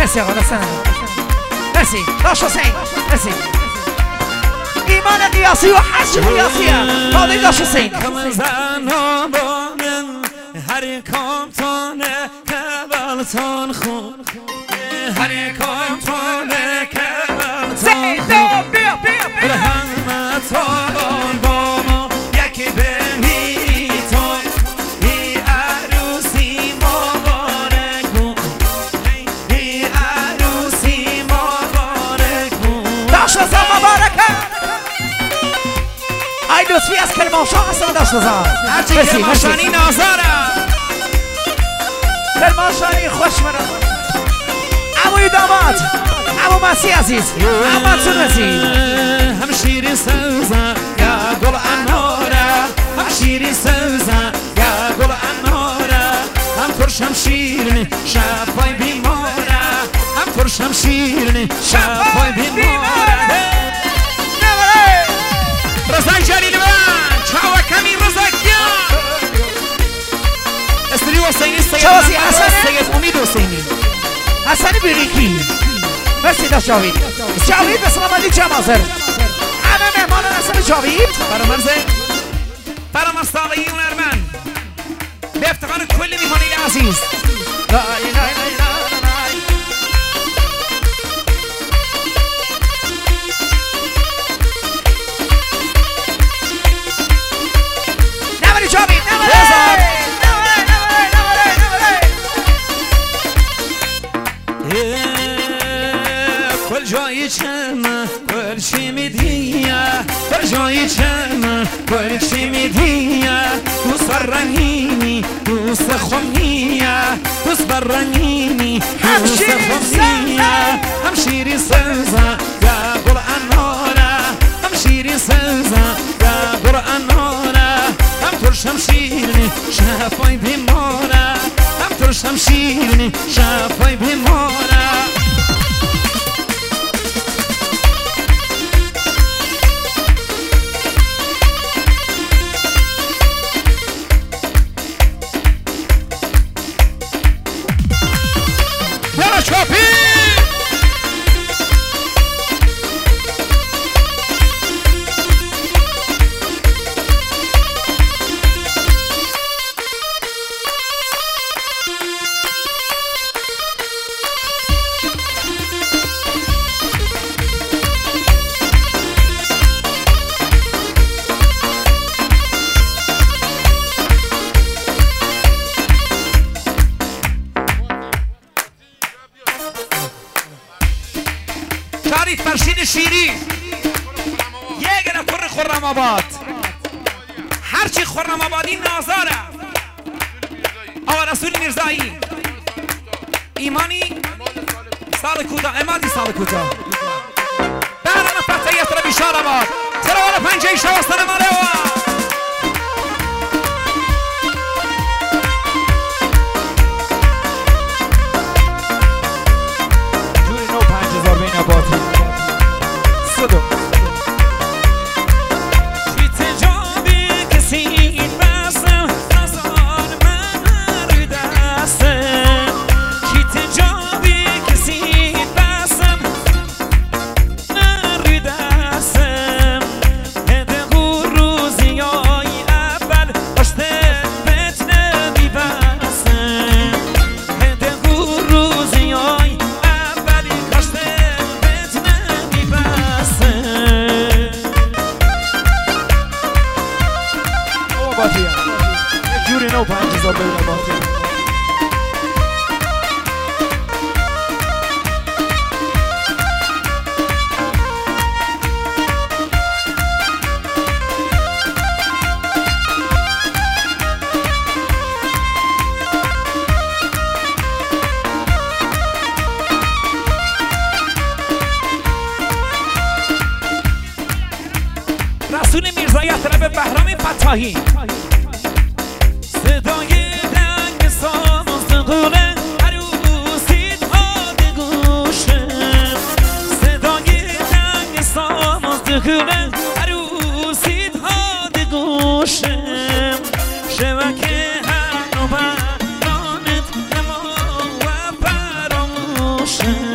مرسی آقا دستان مرسی داش حسین مرسی ایمان قیاسی و حج قیاسیه داده داش حسین هر کامتانه کبالتان خون هر کامتانه کبالتان خون رحمتان با ما یکی بمیتان ای عروسی مبارک بون ای عروسی مبارک بون داشت رزا مبارکه ای لطفی از کرمانشاه هستن داشت رزا هرچی کرمانشاهی نازاره کرمانشاهی خوش مرد عموی داماد عمو مسیح عزیز عمو منصور عزیز هم شیرین سوزن یا گل اناره هم شیرین سوزن یا گل اناره هم ترش هم شیرین شفای بیماره هم ترش هم شیرین شفای بیماره رزای جلیل من چاو کمی رزای کیا استری حسینی سید امید حسینی حسنی بیریکی مرسی داشت جاوید جاوید به سلامتی جمع حاضر همه مهمان نسل جاوید برام استاقی هنرمند به افتخار کل میهمانی عزیز نوری جاوید کل جایی چمه کل چی میدیه کل جایی چمه کل چی میدیه دوست برنینی دوست خونیه دوست برنینی دوست خونیه هم شیری سوزه یا گل اناره هم شیری سوزه یا گل اناره هم ترش هم شیرینی شفای بیماره هم ترش هم شیرینی شفای بیماره شریف فرشید شیری یک نفر خرم آباد هرچی خرم آبادی نازاره آقا رسول میرزایی ایمانی سال کوتاه امادی سال کوتاه برنامه فتحیت رو بیشار آباد ترال پنجه شواستن ماله رسول میرزایی از طرف بهرام فتاحی صدای دنگ ساز قوله عروسی داد گوشه صدای دنگ ساز قوله عروسی داد گوشه شبکه هر نوبرانت نما و فراموشه روشن